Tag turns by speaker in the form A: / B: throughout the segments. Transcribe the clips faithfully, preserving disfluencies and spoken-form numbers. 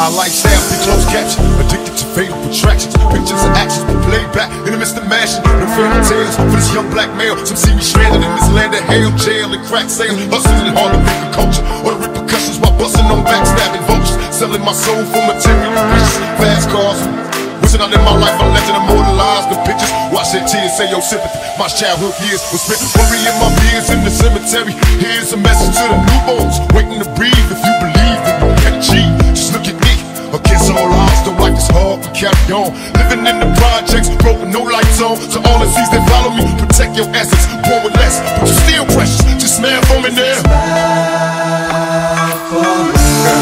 A: My lifestyle be closed caption, addicted to fatal attractions. Pictures and actions be played back in the midst of mashing. No fairy tales for this young black male. Some see me stranded in this land of hell, jail and crack sales. Hustling and hard to make a culture, or the repercussions while busting on backstabbing vultures. Selling my soul for material riches, fast cars. Wishing out in my life, I legend immortalized the pictures. Watch their tears, say your sympathy. My childhood years was spent worrying my years in the cemetery. Here's a message to the newborns waiting to breathe. If you believe that you can achieve, just look at me. Against all odds, though life is hard to carry on. Living in the projects, broke with no lights on. To all the seas that follow me, protect your assets. Born with less, but you still precious. Just smile for me now. Smile for me.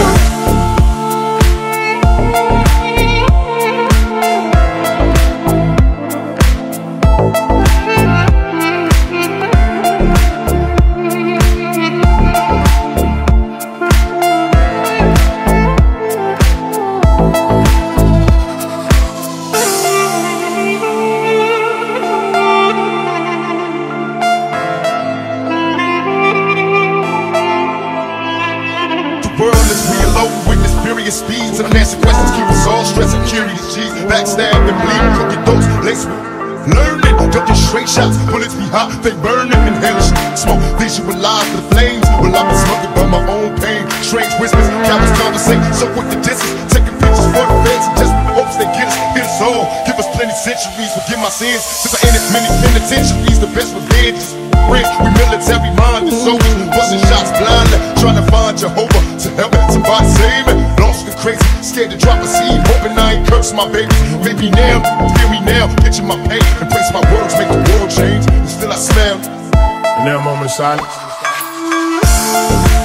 A: Speeds and unanswered questions keep us all stressed and curious. G's backstab and bleed, cookie those lace with learning, ducking straight shots. Bullets be hot, they burning in hellish smoke. Visualize the flames. Well, I've been smoking by my own pain. Strange whispers, cowards conversate. So with the distance, taking pictures for the feds and just hopes they get us, get us all. Give us plenty centuries, forgive my sins. Since I ended many penitentiaries, the best revenge is we military minded soldiers, busting shots blindly, trying to find Jehovah to help somebody save me. Lost and crazy, scared to drop a seed, hoping I ain't curse my babies. Maybe now, feel me now, picture my pain, embrace my words, make the world change. And still I smell. And now, moment of silence.